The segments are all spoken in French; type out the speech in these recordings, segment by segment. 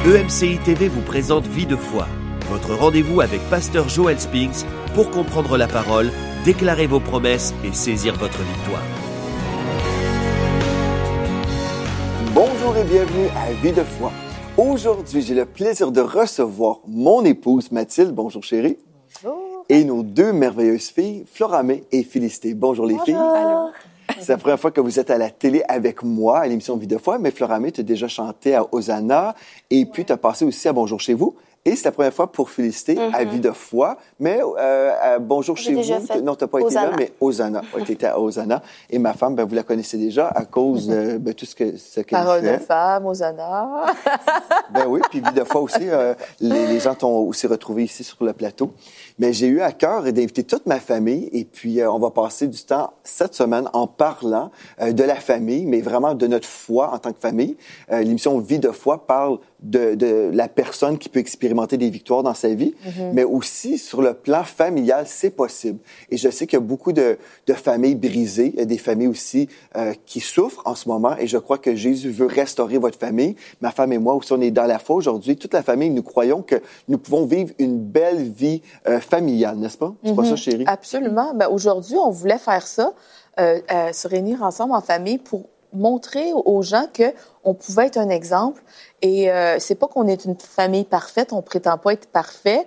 EMCI TV vous présente Vie de foi, votre rendez-vous avec Pasteur Joel Spinks pour comprendre la parole, déclarer vos promesses et saisir votre victoire. Bonjour et bienvenue à Vie de foi. Aujourd'hui, j'ai le plaisir de recevoir mon épouse Mathilde. Bonjour chérie. Bonjour. Et nos deux merveilleuses filles, Floramé et Félicité. Bonjour les filles. Allô. C'est la première fois que vous êtes à la télé avec moi à l'émission Vie de foi, mais Floramé, tu as déjà chanté à Hosanna et puis tu as passé aussi à Bonjour chez vous. Et c'est la première fois pour Félicité à Vie de foi, mais à Bonjour chez vous. Non, tu n'as pas été là, mais Hosanna. Tu étais à Hosanna. Et ma femme, vous la connaissez déjà à cause de tout ce qu'elle fait. Parole de femme, Hosanna. Oui, puis Vie de foi aussi. Les gens t'ont aussi retrouvé ici sur le plateau. Mais j'ai eu à cœur d'inviter toute ma famille et puis on va passer du temps cette semaine en parlant de la famille, mais vraiment de notre foi en tant que famille. L'émission Vie de foi parle de la personne qui peut expérimenter des victoires dans sa vie, mais aussi sur le plan familial, c'est possible. Et je sais qu'il y a beaucoup de familles brisées, il y a des familles aussi qui souffrent en ce moment, et je crois que Jésus veut restaurer votre famille. Ma femme et moi aussi, on est dans la foi aujourd'hui. Toute la famille, nous croyons que nous pouvons vivre une belle vie familiale, n'est-ce pas? C'est pas ça, chérie? Absolument. Aujourd'hui, on voulait faire ça, se réunir ensemble en famille pour montrer aux gens que on pouvait être un exemple. Et c'est pas qu'on est une famille parfaite, on prétend pas être parfait.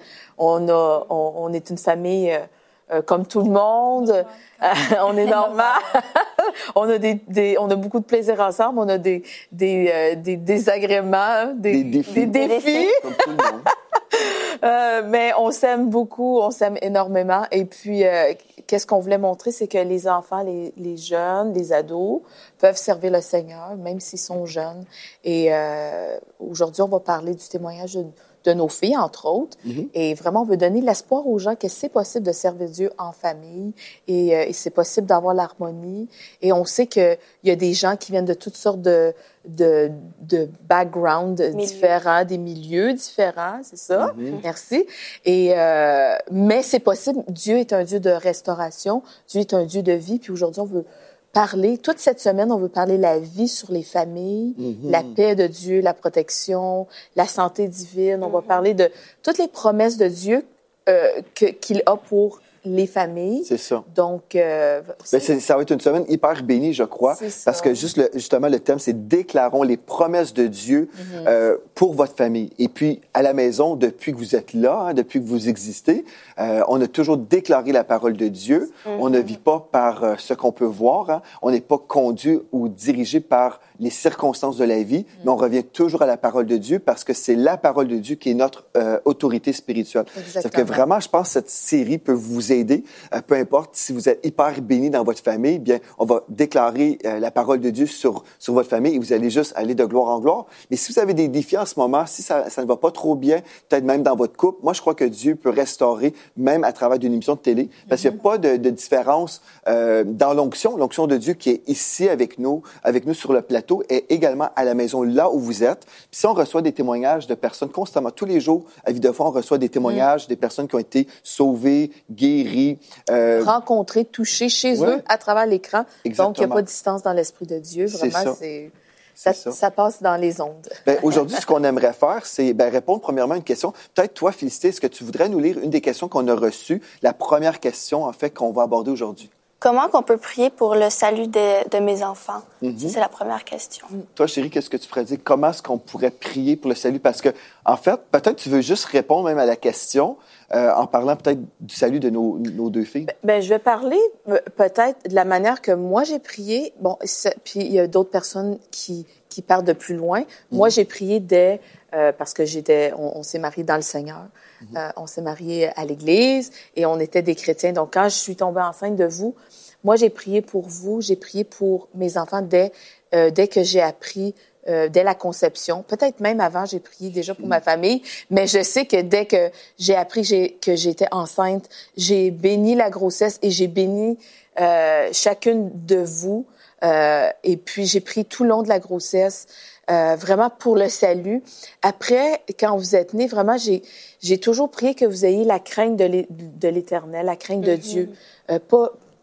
On est une famille comme tout le monde. On est normal. On a beaucoup de plaisir ensemble. On a des désagréments, des défis. Comme tout le monde. Mais on s'aime beaucoup, on s'aime énormément. Et puis, qu'est-ce qu'on voulait montrer, c'est que les enfants, les jeunes, les ados peuvent servir le Seigneur, même s'ils sont jeunes. Et aujourd'hui, on va parler du témoignage de nos filles, entre autres. Et vraiment, on veut donner l'espoir aux gens que c'est possible de servir Dieu en famille et c'est possible d'avoir l'harmonie. Et on sait qu'il y a des gens qui viennent de toutes sortes de backgrounds différents, des milieux différents, c'est ça? Merci. Et mais c'est possible. Dieu est un Dieu de restauration. Dieu est un Dieu de vie. Puis aujourd'hui, on veut parler, toute cette semaine, on veut parler la vie sur les familles, la paix de Dieu, la protection, la santé divine. On va parler de toutes les promesses de Dieu qu'il a pour les familles. C'est ça. Donc, ça va être une semaine hyper bénie, je crois, parce que justement, le thème, c'est « Déclarons les promesses de Dieu pour votre famille ». Et puis, à la maison, depuis que vous êtes là, depuis que vous existez, on a toujours déclaré la parole de Dieu. On ne vit pas par ce qu'on peut voir. On n'est pas conduit ou dirigé par les circonstances de la vie, mais on revient toujours à la parole de Dieu parce que c'est la parole de Dieu qui est notre autorité spirituelle. C'est que vraiment, je pense que cette série peut vous aider. Peu importe si vous êtes hyper béni dans votre famille, bien, on va déclarer la parole de Dieu sur votre famille et vous allez juste aller de gloire en gloire. Mais si vous avez des défis en ce moment, si ça ne va pas trop bien, peut-être même dans votre couple, moi, je crois que Dieu peut restaurer même à travers d'une émission de télé parce qu'il n'y a pas de différence dans l'onction. L'onction de Dieu qui est ici avec nous sur le plateau est également à la maison, là où vous êtes. Puis si on reçoit des témoignages de personnes constamment, tous les jours, à Vie de foi, on reçoit des témoignages des personnes qui ont été sauvées, guéries. Rencontrées, touchées chez eux à travers l'écran. Exactement. Donc, il n'y a pas de distance dans l'Esprit de Dieu. Vraiment, ça passe dans les ondes. Aujourd'hui, ce qu'on aimerait faire, c'est répondre premièrement à une question. Peut-être toi, Félicité, est-ce que tu voudrais nous lire une des questions qu'on a reçues, la première question, en fait, qu'on va aborder aujourd'hui? Comment qu'on peut prier pour le salut de mes enfants? Ça, c'est la première question. Toi, chérie, qu'est-ce que tu pourrais dire? Comment est-ce qu'on pourrait prier pour le salut? Parce que, en fait, peut-être tu veux juste répondre même à la question en parlant peut-être du salut de nos deux filles. Je vais parler peut-être de la manière que moi j'ai prié. Bon, puis il y a d'autres personnes qui partent de plus loin. Moi, j'ai prié parce que on s'est mariés dans le Seigneur. On s'est mariés à l'Église et on était des chrétiens. Donc, quand je suis tombée enceinte de vous, moi, j'ai prié pour vous, j'ai prié pour mes enfants dès que j'ai appris, dès la conception. Peut-être même avant, j'ai prié déjà pour ma famille, mais je sais que dès que j'ai appris que j'étais enceinte, j'ai béni la grossesse et j'ai béni chacune de vous. Et puis, j'ai prié tout le long de la grossesse, vraiment pour le salut. Après, quand vous êtes nés, vraiment, j'ai toujours prié que vous ayez la crainte de l'Éternel, la crainte de Dieu.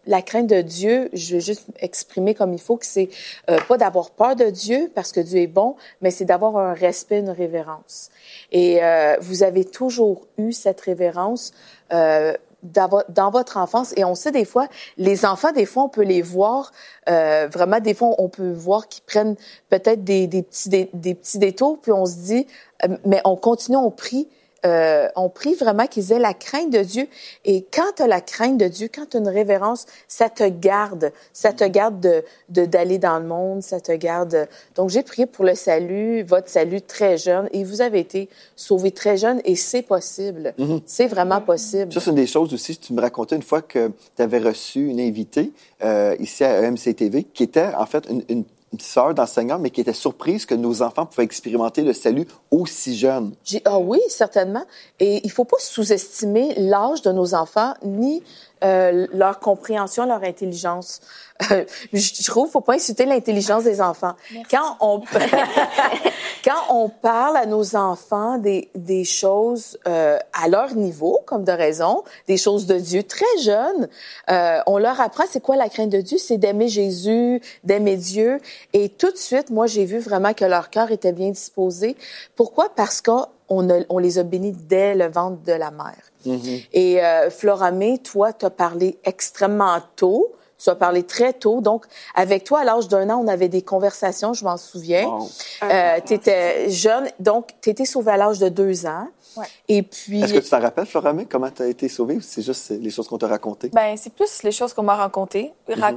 la crainte de Dieu, je vais juste exprimer comme il faut que c'est pas d'avoir peur de Dieu parce que Dieu est bon, mais c'est d'avoir un respect, une révérence. Et vous avez toujours eu cette révérence dans votre enfance. Et on sait des fois, les enfants, des fois, on peut les voir, vraiment, des fois, on peut voir qu'ils prennent peut-être des petits détours, puis on se dit, mais on continue, on prie vraiment qu'ils aient la crainte de Dieu. Et quand tu as la crainte de Dieu, quand tu as une révérence, ça te garde d'aller dans le monde, ça te garde. Donc, j'ai prié pour le salut, votre salut très jeune, et vous avez été sauvés très jeune, et c'est possible. C'est vraiment possible. Ça, c'est une des choses aussi, tu me racontais une fois que tu avais reçu une invitée ici à EMC-TV, qui était en fait une sœur d'enseignant, mais qui était surprise que nos enfants pouvaient expérimenter le salut aussi jeune. Ah oui, certainement. Et il faut pas sous-estimer l'âge de nos enfants, ni leur compréhension, leur intelligence. Je trouve qu'il faut pas insulter l'intelligence des enfants. Merci. Quand on parle à nos enfants des choses à leur niveau, comme de raison, des choses de Dieu très jeunes, on leur apprend c'est quoi la crainte de Dieu, c'est d'aimer Jésus, d'aimer Dieu. Et tout de suite, moi, j'ai vu vraiment que leur cœur était bien disposé. Pourquoi? Parce qu'on les a bénis dès le ventre de la mère. Et Floramé, toi, tu as parlé extrêmement tôt. Tu as parlé très tôt. Donc, avec toi, à l'âge d'1 an, on avait des conversations, je m'en souviens. Wow. Tu étais jeune, donc tu étais sauvée à l'âge de 2 ans. Ouais. Et puis... Est-ce que tu t'en rappelles, Floramé, comment tu as été sauvée ou c'est juste les choses qu'on t'a racontées? Ben, c'est plus les choses qu'on m'a racontées.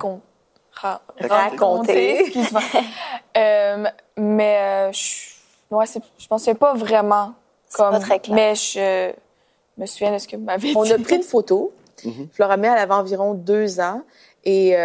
Raconter. Excuse-moi. Mais je m'en souviens pas vraiment. C'est pas très clair. Mais je me souviens de ce que vous m'avez dit. On a pris une photo. Floramé, elle avait environ 2 ans. Et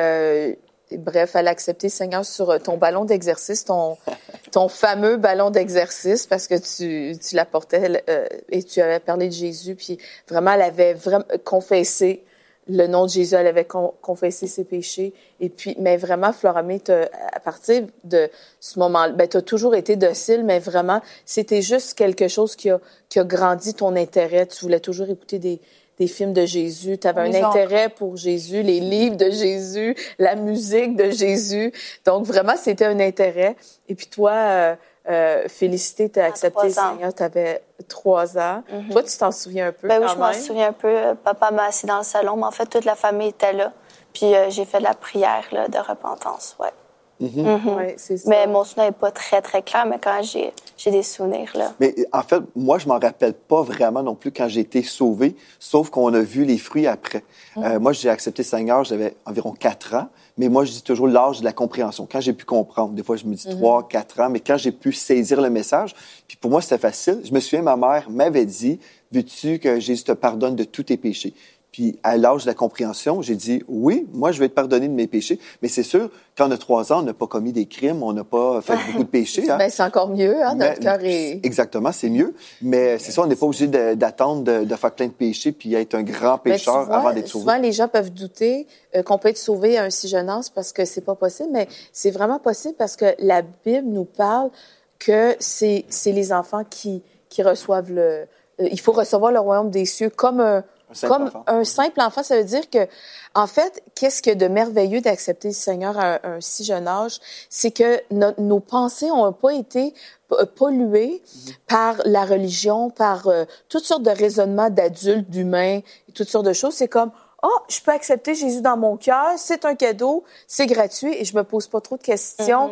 bref, elle a accepté le Seigneur sur ton ballon d'exercice, ton fameux ballon d'exercice, parce que tu l'apportais et tu avais parlé de Jésus. Puis vraiment, elle avait vraiment confessé le nom de Jésus, elle avait confessé ses péchés. Et puis, mais vraiment, Floramé, à partir de ce moment-là, ben, tu as toujours été docile, mais vraiment, c'était juste quelque chose qui a grandi ton intérêt. Tu voulais toujours écouter des films de Jésus, tu avais un intérêt pour Jésus, les livres de Jésus, la musique de Jésus. Donc, vraiment, c'était un intérêt. Et puis toi, Félicité, tu as accepté le Seigneur, tu avais 3 ans. Toi, tu t'en souviens un peu oui, je m'en souviens un peu. Papa m'a assis dans le salon, mais en fait, toute la famille était là. Puis j'ai fait de la prière là, de repentance, ouais. Ouais, c'est ça. Mais mon souvenir n'est pas très, très clair, mais quand j'ai des souvenirs, là. Mais en fait, moi, je m'en rappelle pas vraiment non plus quand j'ai été sauvée, sauf qu'on a vu les fruits après. Moi, j'ai accepté le Seigneur, j'avais environ 4 ans, mais moi, je dis toujours l'âge de la compréhension. Quand j'ai pu comprendre, des fois, je me dis 3, 4 ans, mais quand j'ai pu saisir le message, puis pour moi, c'était facile. Je me souviens, ma mère m'avait dit, veux-tu que Jésus te pardonne de tous tes péchés? Puis, à l'âge de la compréhension, j'ai dit, oui, moi, je vais te pardonner de mes péchés. Mais c'est sûr, quand on a 3 ans, on n'a pas commis des crimes, on n'a pas fait beaucoup de péchés. Hein. Ben, c'est encore mieux, hein, notre cœur est... Exactement, c'est mieux. Mais c'est ça, on n'est pas obligé d'attendre de faire plein de péchés puis être un grand pécheur avant d'être sauvé. Souvent, les gens peuvent douter qu'on peut être sauvé à un si jeune âge parce que c'est pas possible, mais c'est vraiment possible parce que la Bible nous parle que c'est les enfants qui reçoivent il faut recevoir le royaume des cieux comme un simple enfant. Ça veut dire que, en fait, qu'est-ce qu'il y a de merveilleux d'accepter le Seigneur à un si jeune âge? C'est que nos pensées n'ont pas été polluées par la religion, par toutes sortes de raisonnements d'adultes, d'humains, et toutes sortes de choses. C'est comme, je peux accepter Jésus dans mon cœur, c'est un cadeau, c'est gratuit, et je me pose pas trop de questions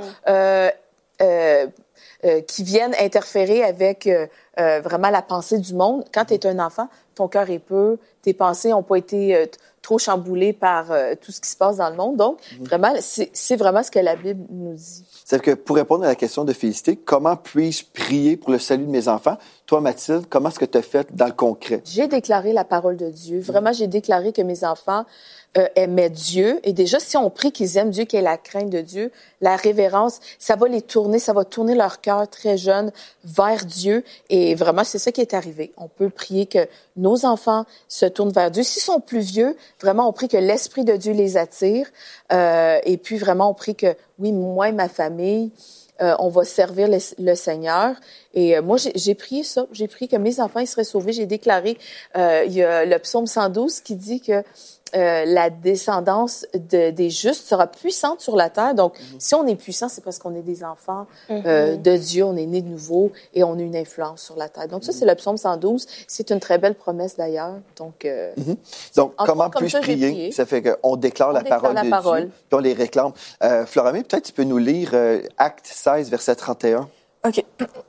qui viennent interférer avec vraiment la pensée du monde. Quand tu es un enfant, ton cœur est pur, tes pensées n'ont pas été trop chamboulées par tout ce qui se passe dans le monde. Donc, vraiment, c'est vraiment ce que la Bible nous dit. C'est-à-dire que pour répondre à la question de Félicité, comment puis-je prier pour le salut de mes enfants? Toi, Mathilde, comment est-ce que tu as fait dans le concret? J'ai déclaré la parole de Dieu. Vraiment, j'ai déclaré que mes enfants aimaient Dieu. Et déjà, si on prie qu'ils aiment Dieu, qu'il y ait la crainte de Dieu, la révérence, ça va tourner leur cœur très jeune vers Dieu. Et vraiment, c'est ça qui est arrivé. On peut prier que nos enfants se tournent vers Dieu. S'ils sont plus vieux, vraiment, on prie que l'Esprit de Dieu les attire. Et puis, vraiment, on prie que, oui, moi et ma famille, on va servir le Seigneur. Et moi, j'ai prié ça. J'ai prié que mes enfants ils seraient sauvés. J'ai déclaré, il y a le psaume 112 qui dit que la descendance des justes sera puissante sur la terre. Donc, si on est puissant, c'est parce qu'on est des enfants de Dieu, on est né de nouveau et on a une influence sur la terre. Donc, ça, c'est le psaume 112. C'est une très belle promesse, d'ailleurs. Donc, Donc comment puis-je prier? Ça fait qu'on déclare la parole de Dieu, puis on les réclame. Floramé, peut-être tu peux nous lire Acte 16, verset 31. OK.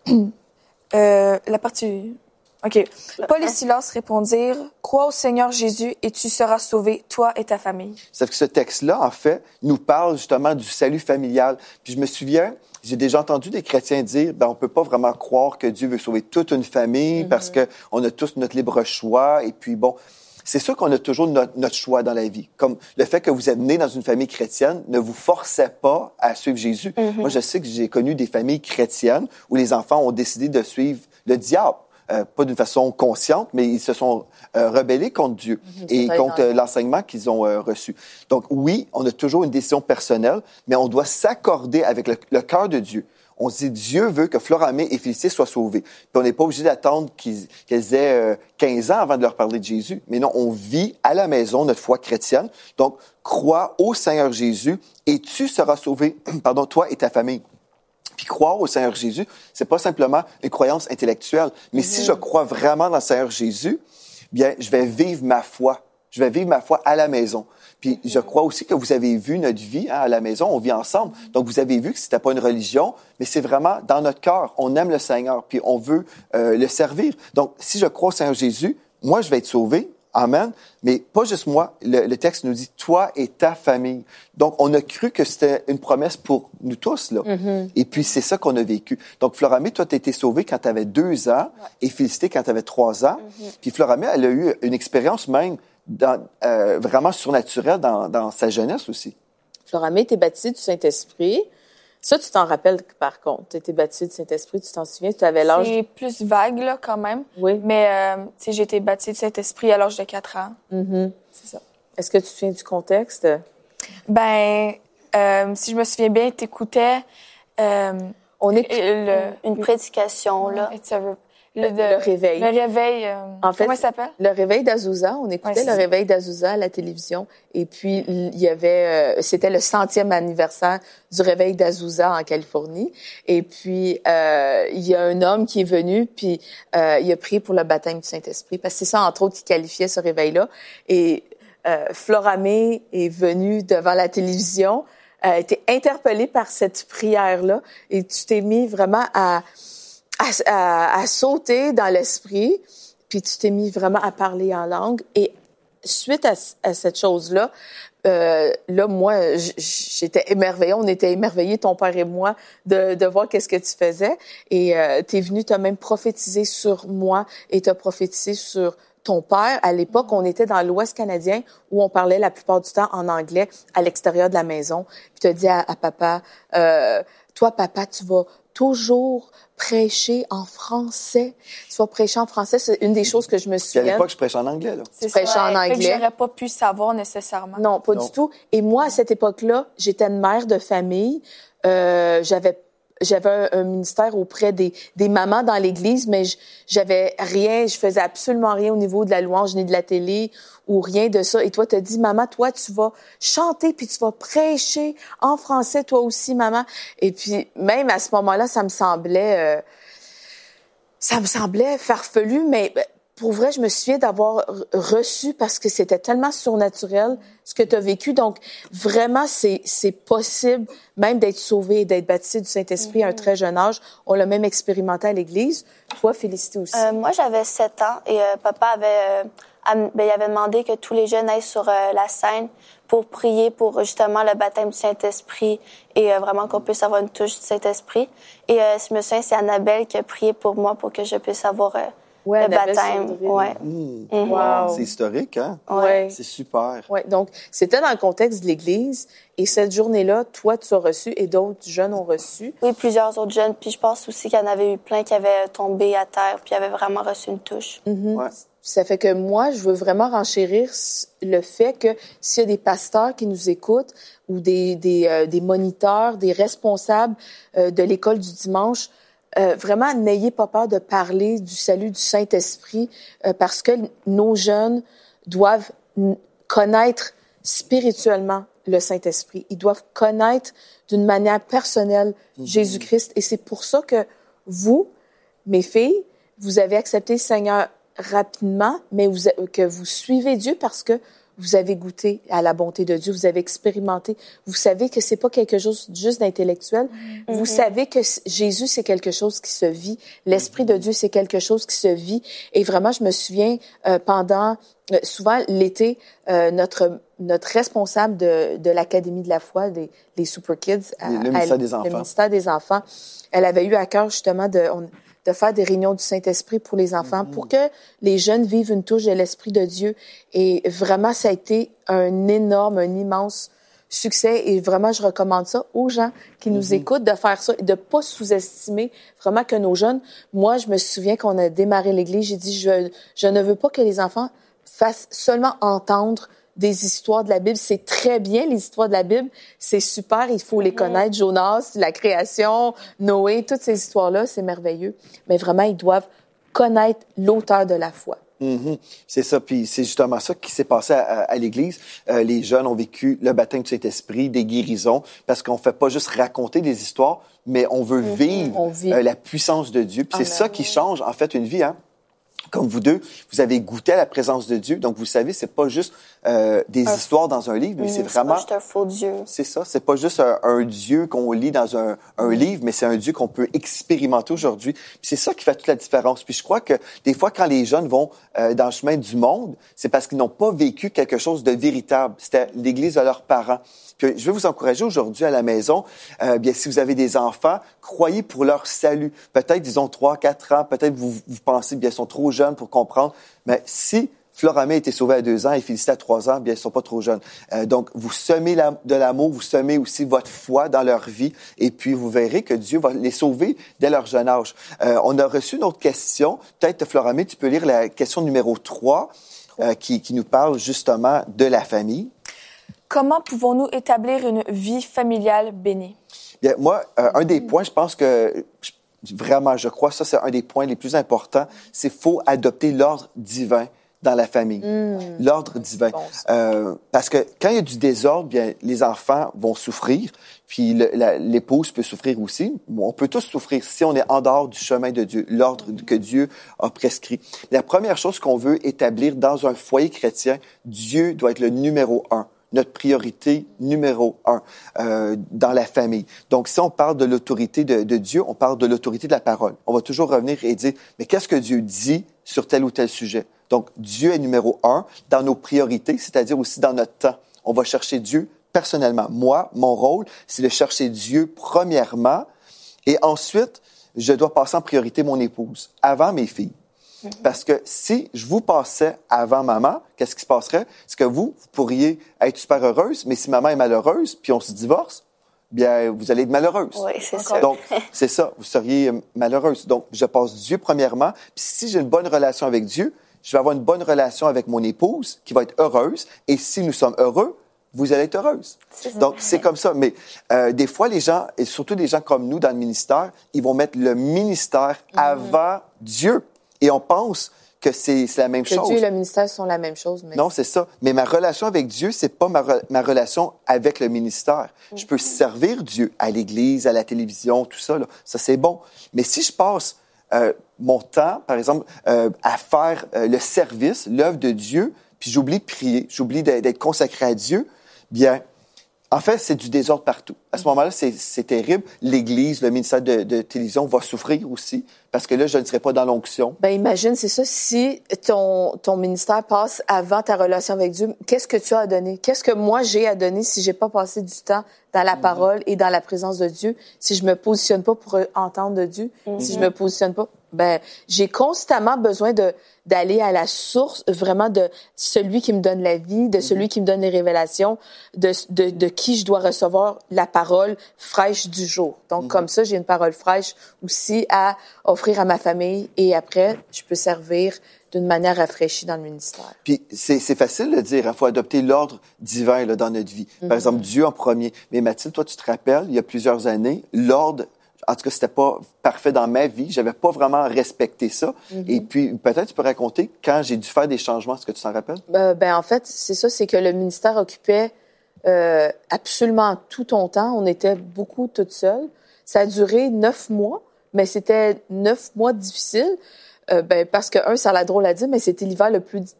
La partie... OK. Paul et Silas répondirent, « Crois au Seigneur Jésus et tu seras sauvé, toi et ta famille. » Ça fait que ce texte-là, en fait, nous parle justement du salut familial. Puis je me souviens, j'ai déjà entendu des chrétiens dire, on peut pas vraiment croire que Dieu veut sauver toute une famille parce que on a tous notre libre choix. Et puis bon, c'est sûr qu'on a toujours notre choix dans la vie. Comme le fait que vous êtes né dans une famille chrétienne ne vous forçait pas à suivre Jésus. Moi, je sais que j'ai connu des familles chrétiennes où les enfants ont décidé de suivre le diable. Pas d'une façon consciente, mais ils se sont rebellés contre Dieu et contre l'enseignement qu'ils ont reçu. Donc oui, on a toujours une décision personnelle, mais on doit s'accorder avec le cœur de Dieu. On se dit, Dieu veut que Floramé et Félicité soient sauvés. Puis on n'est pas obligé d'attendre qu'ils aient 15 ans avant de leur parler de Jésus. Mais non, on vit à la maison notre foi chrétienne. Donc, crois au Seigneur Jésus et tu seras sauvé, toi et ta famille. Puis croire au Seigneur Jésus, c'est pas simplement une croyance intellectuelle. Mais si je crois vraiment dans le Seigneur Jésus, bien, je vais vivre ma foi. Je vais vivre ma foi à la maison. Puis je crois aussi que vous avez vu notre vie à la maison, on vit ensemble. Donc vous avez vu que c'était pas une religion, mais c'est vraiment dans notre cœur. On aime le Seigneur, puis on veut le servir. Donc si je crois au Seigneur Jésus, moi je vais être sauvé. Amen. Mais pas juste moi. Le texte nous dit, toi et ta famille. Donc, on a cru que c'était une promesse pour nous tous, là. Et puis, c'est ça qu'on a vécu. Donc, Floramé, toi, tu as été sauvée quand tu avais 2 ans et Félicité quand tu avais 3 ans. Puis, Floramé, elle a eu une expérience même vraiment surnaturelle dans sa jeunesse aussi. Floramé était baptisée du Saint-Esprit. Ça, tu t'en rappelles, par contre. Tu étais baptisée du Saint-Esprit, tu t'en souviens? Tu avais l'âge... C'est plus vague, là, quand même. Oui. Mais, tu sais, j'ai été baptisée du Saint-Esprit à l'âge de 4 ans. C'est ça. Est-ce que tu te souviens du contexte? Ben, si je me souviens bien, t'écoutais... On est... Une prédication, là. Le réveil. Le réveil, en fait, comment il s'appelle? Le réveil d'Azusa. On écoutait le réveil d'Azusa à la télévision. Et puis, il y avait... c'était le 100e anniversaire du réveil d'Azusa en Californie. Et puis, il y a un homme qui est venu, puis il a prié pour le baptême du Saint-Esprit. Parce que c'est ça, entre autres, qui qualifiait ce réveil-là. Et Floramé est venu devant la télévision, a été interpellé par cette prière-là. Et tu t'es mis vraiment à sauter dans l'esprit, puis tu t'es mis vraiment à parler en langue. Et suite à cette chose-là, là, moi, j'étais émerveillée. On était émerveillés, ton père et moi, de voir qu'est-ce que tu faisais. Et t'es venu, t'as même prophétisé sur moi et t'as prophétisé sur ton père. À l'époque, on était dans l'Ouest canadien où on parlait la plupart du temps en anglais à l'extérieur de la maison. Puis t'as dit à papa, toi, papa, tu vas toujours prêcher en français. Tu vas prêcher en français, c'est une des choses que je me souviens. À l'époque, je prêchais en anglais, là. Tu prêchais en anglais. Que j'aurais pas pu savoir nécessairement. Non, pas du tout. Et moi, à cette époque-là, j'étais une mère de famille. J'avais un ministère auprès des mamans dans l'église, mais j'avais rien, je faisais absolument rien au niveau de la louange ni de la télé ou rien de ça. Et toi, t'as dit, maman, toi, tu vas chanter puis tu vas prêcher en français, toi aussi, maman. Et puis, même à ce moment-là, ça me semblait farfelu, mais pour vrai, je me souviens d'avoir reçu parce que c'était tellement surnaturel ce que tu as vécu. Donc, vraiment, c'est possible même d'être sauvé et d'être baptisé du Saint-Esprit à un très jeune âge. On l'a même expérimenté à l'Église. Toi, Félicité aussi. Moi, j'avais 7 ans et papa il avait demandé que tous les jeunes aillent sur la scène pour prier pour justement le baptême du Saint-Esprit et vraiment qu'on puisse avoir une touche du Saint-Esprit. Et je me souviens, c'est Annabelle qui a prié pour moi pour que je puisse avoir... le baptême, Wow. C'est historique, hein? Ouais. C'est super. Ouais. Donc, c'était dans le contexte de l'Église. Et cette journée-là, toi, tu as reçu et d'autres jeunes ont reçu. Oui, plusieurs autres jeunes. Puis je pense aussi qu'il y en avait eu plein qui avaient tombé à terre puis avaient vraiment reçu une touche. Ouais. Ça fait que moi, je veux vraiment renchérir le fait que s'il y a des pasteurs qui nous écoutent ou des moniteurs, des responsables de l'école du dimanche, vraiment, n'ayez pas peur de parler du salut du Saint-Esprit parce que nos jeunes doivent connaître spirituellement le Saint-Esprit. Ils doivent connaître d'une manière personnelle Jésus-Christ. Et c'est pour ça que vous, mes filles, vous avez accepté le Seigneur rapidement, mais que vous suivez Dieu parce que vous avez goûté à la bonté de Dieu, vous avez expérimenté. Vous savez que c'est pas quelque chose juste d'intellectuel. Vous savez que Jésus, c'est quelque chose qui se vit. L'Esprit de Dieu, c'est quelque chose qui se vit. Et vraiment, je me souviens, souvent l'été, notre responsable de l'Académie de la foi, les Super Kids, le ministère des enfants. Le ministère des enfants, elle avait eu à cœur justement de faire des réunions du Saint-Esprit pour les enfants, pour que les jeunes vivent une touche de l'Esprit de Dieu. Et vraiment, ça a été un immense succès. Et vraiment, je recommande ça aux gens qui nous écoutent de faire ça et de pas sous-estimer vraiment que nos jeunes... Moi, je me souviens qu'on a démarré l'Église, j'ai dit, je ne veux pas que les enfants fassent seulement entendre des histoires de la Bible. C'est très bien, les histoires de la Bible. C'est super, il faut les connaître. Jonas, la création, Noé, toutes ces histoires-là, c'est merveilleux. Mais vraiment, ils doivent connaître l'auteur de la foi. C'est ça, puis c'est justement ça qui s'est passé à l'Église. Les jeunes ont vécu le baptême du Saint-Esprit, des guérisons, parce qu'on fait pas juste raconter des histoires, mais on veut vivre la puissance de Dieu. Puis c'est ça qui change, en fait, une vie, hein. Comme vous deux, vous avez goûté à la présence de Dieu, donc vous savez, c'est pas juste des histoires dans un livre, mais c'est vraiment... C'est pas juste un faux Dieu. C'est ça, c'est pas juste un Dieu qu'on lit dans un livre, mais c'est un Dieu qu'on peut expérimenter aujourd'hui. Puis c'est ça qui fait toute la différence. Puis je crois que des fois, quand les jeunes vont dans le chemin du monde, c'est parce qu'ils n'ont pas vécu quelque chose de véritable. C'était l'Église de leurs parents. Puis je vais vous encourager aujourd'hui à la maison, bien si vous avez des enfants, croyez pour leur salut. Peut-être, disons, 3, 4 ans, peut-être vous pensez, bien, ils sont trop jeunes pour comprendre, mais si Floramé a été sauvé à 2 ans et Félicité à 3 ans, bien, ils ne sont pas trop jeunes. Donc, vous semez de l'amour, vous semez aussi votre foi dans leur vie, et puis vous verrez que Dieu va les sauver dès leur jeune âge. On a reçu une autre question. Peut-être, Floramé, tu peux lire la question numéro 3, qui nous parle justement de la famille. Comment pouvons-nous établir une vie familiale bénie? Bien, moi, un des points, je pense que vraiment, je crois, ça, c'est un des points les plus importants, c'est qu'il faut adopter l'ordre divin dans la famille. L'ordre divin. Bon, parce que quand il y a du désordre, bien, les enfants vont souffrir, puis l'épouse peut souffrir aussi. On peut tous souffrir si on est en dehors du chemin de Dieu, l'ordre que Dieu a prescrit. La première chose qu'on veut établir dans un foyer chrétien, Dieu doit être le numéro 1. Notre priorité numéro 1 dans la famille. Donc, si on parle de l'autorité de Dieu, on parle de l'autorité de la parole. On va toujours revenir et dire, mais qu'est-ce que Dieu dit sur tel ou tel sujet? Donc, Dieu est numéro 1 dans nos priorités, c'est-à-dire aussi dans notre temps. On va chercher Dieu personnellement. Moi, mon rôle, c'est de chercher Dieu premièrement, et ensuite, je dois passer en priorité mon épouse, avant mes filles. Parce que si je vous passais avant maman, qu'est-ce qui se passerait? C'est que vous pourriez être super heureuse, mais si maman est malheureuse, puis on se divorce, bien, vous allez être malheureuse. Oui, c'est ça. Donc, c'est ça, vous seriez malheureuse. Donc, je passe Dieu premièrement, puis si j'ai une bonne relation avec Dieu, je vais avoir une bonne relation avec mon épouse qui va être heureuse, et si nous sommes heureux, vous allez être heureuse. Donc, c'est comme ça. Mais des fois, les gens, et surtout des gens comme nous dans le ministère, ils vont mettre le ministère avant Dieu. Et on pense que c'est la même chose. Que Dieu et le ministère sont la même chose. Mais non, c'est ça. Mais ma relation avec Dieu, c'est pas ma relation avec le ministère. Je peux servir Dieu à l'Église, à la télévision, tout ça. Là. Ça, c'est bon. Mais si je passe mon temps, par exemple, à faire le service, l'œuvre de Dieu, puis j'oublie de prier, j'oublie d'être consacré à Dieu, bien... En fait, c'est du désordre partout. À ce moment-là, c'est terrible. L'Église, le ministère de télévision va souffrir aussi, parce que là, je ne serai pas dans l'onction. Ben imagine, c'est ça, si ton ministère passe avant ta relation avec Dieu, qu'est-ce que tu as à donner? Qu'est-ce que moi j'ai à donner si j'ai pas passé du temps dans la parole et dans la présence de Dieu, si je me positionne pas pour entendre de Dieu, si je me positionne pas, ben j'ai constamment besoin d'aller à la source vraiment de celui qui me donne la vie, de celui qui me donne les révélations, de qui je dois recevoir la parole fraîche du jour. Donc comme ça, j'ai une parole fraîche aussi à offrir à ma famille, et après je peux servir d'une manière rafraîchie dans le ministère. Puis c'est facile de dire, il faut adopter l'ordre divin là, dans notre vie. Par exemple, Dieu en premier. Mais Mathilde, toi, tu te rappelles, il y a plusieurs années, l'ordre en tout cas, c'était pas parfait dans ma vie. J'avais pas vraiment respecté ça. Et puis, peut-être tu peux raconter quand j'ai dû faire des changements. Est-ce que tu t'en rappelles? En fait, c'est ça, c'est que le ministère occupait absolument tout ton temps. On était beaucoup toutes seules. Ça a duré 9 mois, mais c'était 9 mois difficiles. Parce que, ça a l'air drôle à dire, mais c'était l'hiver le plus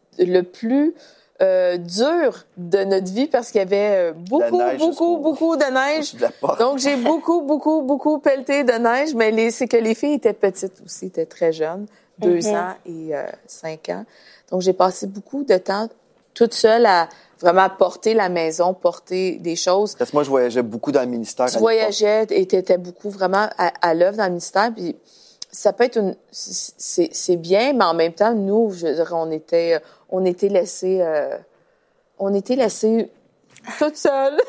dur de notre vie parce qu'il y avait beaucoup de neige. Donc, j'ai beaucoup pelleté de neige, mais c'est que les filles étaient petites aussi, étaient très jeunes, 2 ans et 5 ans. Donc, j'ai passé beaucoup de temps toute seule à vraiment porter la maison, porter des choses. Parce que moi, je voyageais beaucoup dans le ministère. Tu voyageais et t'étais beaucoup vraiment à l'œuvre dans le ministère, puis ça peut être c'est bien, mais en même temps, nous, je veux dire, on était laissés toutes seules.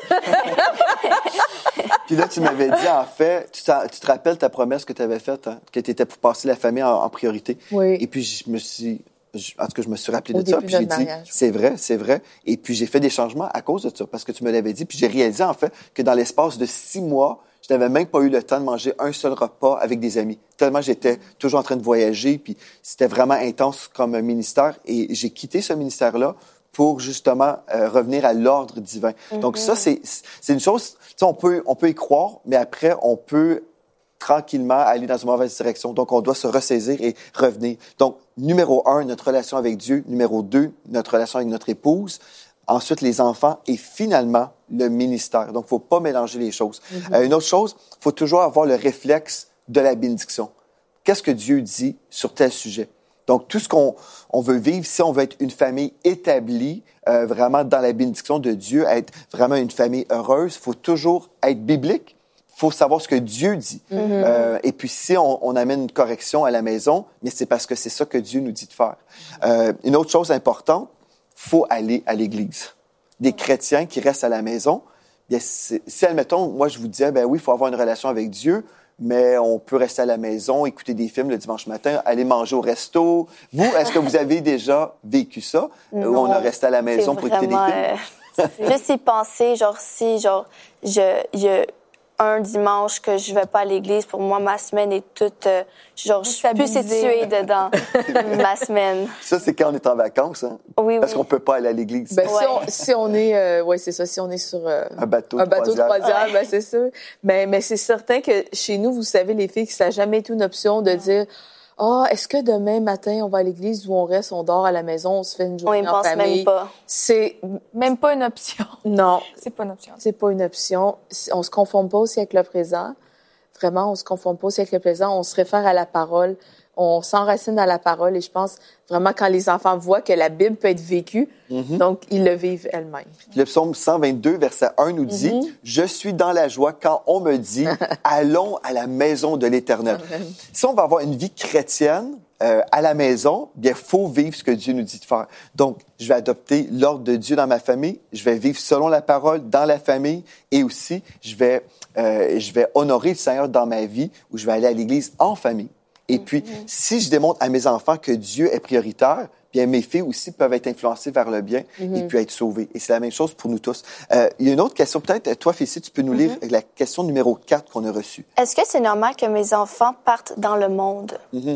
Puis là, tu m'avais dit, en fait, tu te rappelles ta promesse que tu avais faite, hein, que tu étais pour passer la famille en priorité. Oui. Et puis, je me suis rappelé de ça, puis j'ai dit, mariage. c'est vrai. Et puis, j'ai fait des changements à cause de ça, parce que tu me l'avais dit. Puis, j'ai réalisé, en fait, que dans l'espace de 6 mois, je n'avais même pas eu le temps de manger un seul repas avec des amis. Tellement j'étais toujours en train de voyager, puis c'était vraiment intense comme ministère. Et j'ai quitté ce ministère-là pour justement revenir à l'ordre divin. Donc ça, c'est une chose, tu sais, on peut y croire, mais après, on peut tranquillement aller dans une mauvaise direction. Donc, on doit se ressaisir et revenir. Donc, numéro 1, notre relation avec Dieu. Numéro 2, notre relation avec notre épouse. Ensuite, les enfants et finalement, le ministère. Donc, il ne faut pas mélanger les choses. Une autre chose, il faut toujours avoir le réflexe de la bénédiction. Qu'est-ce que Dieu dit sur tel sujet? Donc, tout ce qu'on veut vivre, si on veut être une famille établie, vraiment dans la bénédiction de Dieu, être vraiment une famille heureuse, il faut toujours être biblique. Il faut savoir ce que Dieu dit. Et puis, si on amène une correction à la maison, mais c'est parce que c'est ça que Dieu nous dit de faire. Une autre chose importante, faut aller à l'église. Des chrétiens qui restent à la maison, bien, si, admettons, moi, je vous disais, oui, il faut avoir une relation avec Dieu, mais on peut rester à la maison, écouter des films le dimanche matin, aller manger au resto. Vous, est-ce que vous avez déjà vécu ça? Non, où on a resté à la maison pour écouter des films? Juste y penser, il y a un dimanche que je vais pas à l'église, pour moi, ma semaine est toute, je suis plus située dedans, ma semaine. Ça, c'est quand on est en vacances, hein? Oui, Parce qu'on peut pas aller à l'église. Si on est, c'est ça, si on est sur un bateau de croisière, c'est sûr. Mais c'est certain que chez nous, vous savez, les filles, que ça n'a jamais été une option de dire, est-ce que demain matin, on va à l'église ou on reste, on dort à la maison, on se fait une journée en famille? Même pas. C'est même pas une option. Non. C'est pas une option. C'est pas une option. On se conforme pas au siècle présent. Vraiment, on se conforme pas au siècle présent. On se réfère à la parole. On s'enracine dans la parole. Et je pense vraiment quand les enfants voient que la Bible peut être vécue, donc ils le vivent elles-mêmes. Le psaume 122, verset 1 nous dit « Je suis dans la joie quand on me dit « Allons à la maison de l'Éternel ». Si on va avoir une vie chrétienne à la maison, bien, il faut vivre ce que Dieu nous dit de faire. Donc, je vais adopter l'ordre de Dieu dans ma famille. Je vais vivre selon la parole dans la famille. Et aussi, je vais honorer le Seigneur dans ma vie où je vais aller à l'église en famille. Et puis, si je démontre à mes enfants que Dieu est prioritaire, bien, mes filles aussi peuvent être influencées vers le bien et puis être sauvées. Et c'est la même chose pour nous tous. Il y a une autre question, peut-être, toi, Félicie, tu peux nous lire la question numéro 4 qu'on a reçue. Est-ce que c'est normal que mes enfants partent dans le monde?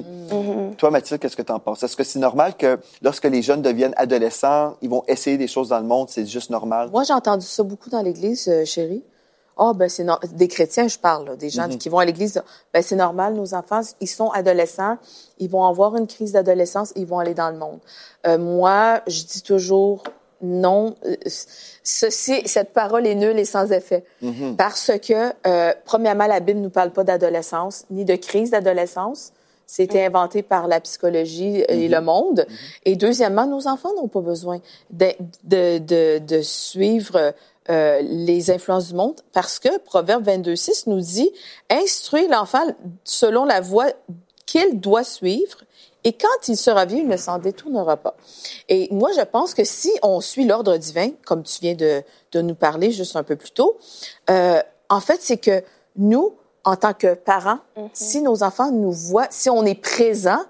Toi, Mathilde, qu'est-ce que tu en penses? Est-ce que c'est normal que lorsque les jeunes deviennent adolescents, ils vont essayer des choses dans le monde, c'est juste normal? Moi, j'ai entendu ça beaucoup dans l'Église, chérie. C'est des chrétiens, je parle, là, des gens qui vont à l'église. C'est normal, nos enfants, ils sont adolescents, ils vont avoir une crise d'adolescence, ils vont aller dans le monde. Moi, je dis toujours non. Cette parole est nulle et sans effet. Parce que, premièrement, la Bible nous parle pas d'adolescence, ni de crise d'adolescence. C'était inventé par la psychologie et le monde. Et deuxièmement, nos enfants n'ont pas besoin de suivre les influences du monde, parce que Proverbe 22:6 nous dit « Instruis l'enfant selon la voie qu'il doit suivre, et quand il sera vieux, il ne s'en détournera pas. » Et moi, je pense que si on suit l'ordre divin, comme tu viens de nous parler juste un peu plus tôt, en fait, c'est que nous, en tant que parents, si nos enfants nous voient, si on est présent,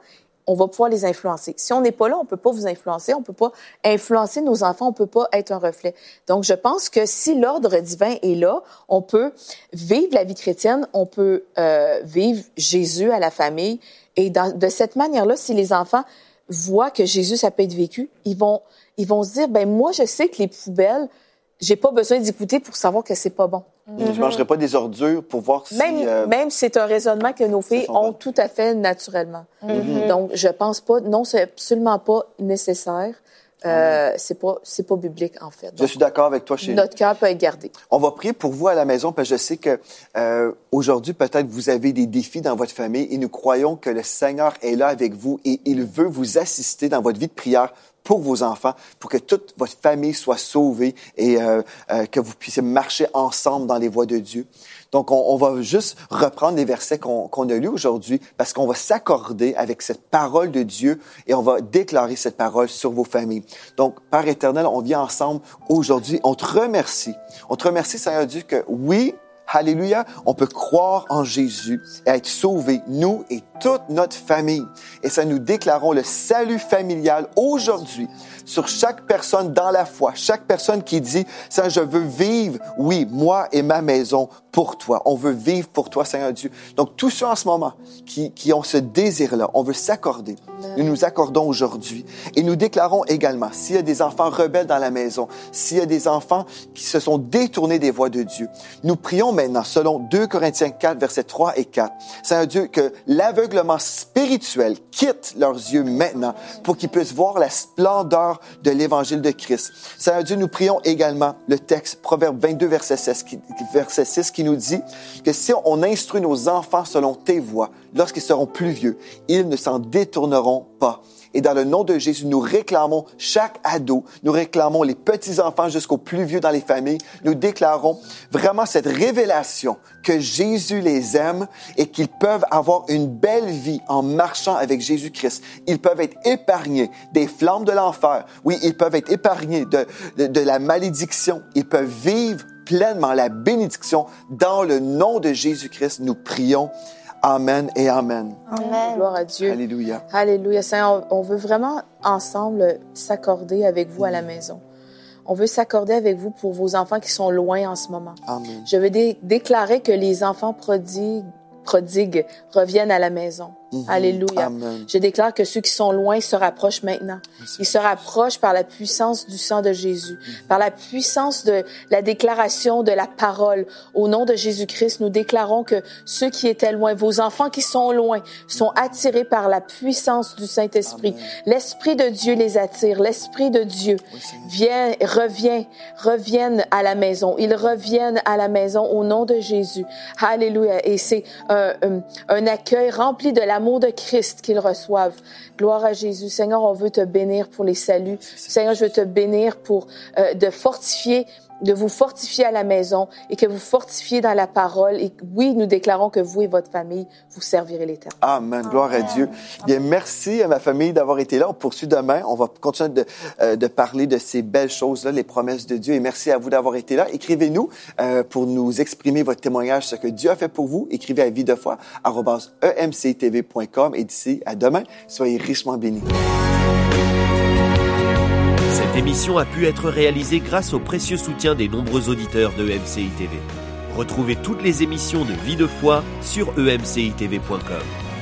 on va pouvoir les influencer. Si on n'est pas là, on peut pas vous influencer, on peut pas influencer nos enfants, on peut pas être un reflet. Donc, je pense que si l'ordre divin est là, on peut vivre la vie chrétienne, on peut vivre Jésus à la famille. Et de cette manière-là, si les enfants voient que Jésus, ça peut être vécu, ils vont se dire, ben moi, je sais que les poubelles, j'ai pas besoin d'écouter pour savoir que c'est pas bon. Je mangerai pas des ordures pour voir si... Même c'est un raisonnement que nos filles ont tout à fait naturellement. Donc, je pense pas, non, c'est absolument pas nécessaire. C'est pas biblique, en fait. Donc, je suis d'accord avec toi, chérie. Notre cœur peut être gardé. On va prier pour vous à la maison, parce que je sais que aujourd'hui, peut-être, vous avez des défis dans votre famille et nous croyons que le Seigneur est là avec vous et il veut vous assister dans votre vie de prière pour vos enfants, pour que toute votre famille soit sauvée et que vous puissiez marcher ensemble dans les voies de Dieu. Donc, on va juste reprendre les versets qu'on a lus aujourd'hui parce qu'on va s'accorder avec cette parole de Dieu et on va déclarer cette parole sur vos familles. Donc, Père éternel, on vient ensemble aujourd'hui. On te remercie. On te remercie, Seigneur Dieu, que oui, alléluia, on peut croire en Jésus et être sauvés, nous et toute notre famille. Et ça, nous déclarons le salut familial aujourd'hui sur chaque personne dans la foi, chaque personne qui dit, Seigneur, je veux vivre, oui, moi et ma maison pour toi. On veut vivre pour toi, Seigneur Dieu. Donc, tous ceux en ce moment qui ont ce désir-là, on veut s'accorder. Nous nous accordons aujourd'hui. Et nous déclarons également, s'il y a des enfants rebelles dans la maison, s'il y a des enfants qui se sont détournés des voies de Dieu, nous prions maintenant, selon 2 Corinthiens 4, versets 3 et 4, Seigneur Dieu, que l'aveuglement spirituel quitte leurs yeux maintenant pour qu'ils puissent voir la splendeur de l'Évangile de Christ. Seigneur Dieu, nous prions également le texte, Proverbe 22, verset 6, qui nous dit que si on instruit nos enfants selon tes voies, lorsqu'ils seront plus vieux, ils ne s'en détourneront pas. Et dans le nom de Jésus, nous réclamons chaque ado, nous réclamons les petits-enfants jusqu'aux plus vieux dans les familles. Nous déclarons vraiment cette révélation que Jésus les aime et qu'ils peuvent avoir une belle vie en marchant avec Jésus-Christ. Ils peuvent être épargnés des flammes de l'enfer. Oui, ils peuvent être épargnés de la malédiction. Ils peuvent vivre pleinement la bénédiction. Dans le nom de Jésus-Christ, nous prions. Amen et Amen. Amen. Gloire à Dieu. Alléluia. Alléluia. Seigneur, on veut vraiment ensemble s'accorder avec vous à la maison. On veut s'accorder avec vous pour vos enfants qui sont loin en ce moment. Amen. Je veux déclarer que les enfants prodigues reviennent à la maison. Alléluia. Amen. Je déclare que ceux qui sont loin se rapprochent maintenant. Ils se rapprochent par la puissance du sang de Jésus, par la puissance de la déclaration de la parole. Au nom de Jésus-Christ, nous déclarons que ceux qui étaient loin, vos enfants qui sont loin, sont attirés par la puissance du Saint-Esprit. Amen. L'Esprit de Dieu les attire. L'Esprit de Dieu reviennent à la maison. Ils reviennent à la maison au nom de Jésus. Alléluia. Et c'est un accueil rempli de l'amour de Christ qu'ils reçoivent. Gloire à Jésus. Seigneur, on veut te bénir pour les saluts. Seigneur, je veux te bénir pour de vous fortifier à la maison et que vous fortifiez dans la parole. Et oui, nous déclarons que vous et votre famille, vous servirez l'Éternel. Amen. Gloire à Dieu. Bien, merci à ma famille d'avoir été là. On poursuit demain. On va continuer de parler de ces belles choses-là, les promesses de Dieu. Et merci à vous d'avoir été là. Écrivez-nous pour nous exprimer votre témoignage, ce que Dieu a fait pour vous. Écrivez à videfoi@emctv.com. Et d'ici à demain, soyez richement bénis. Cette émission a pu être réalisée grâce au précieux soutien des nombreux auditeurs de EMCI TV. Retrouvez toutes les émissions de Vie de foi sur emcitv.com.